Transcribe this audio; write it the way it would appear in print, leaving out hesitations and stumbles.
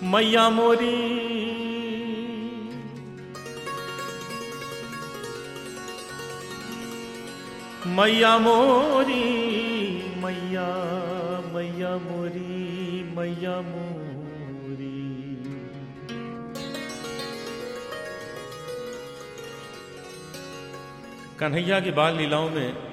मैया मोरी मैया मोरी मैया मैया मोरी मैया मोरी। कन्हैया की बाल लीलाओं में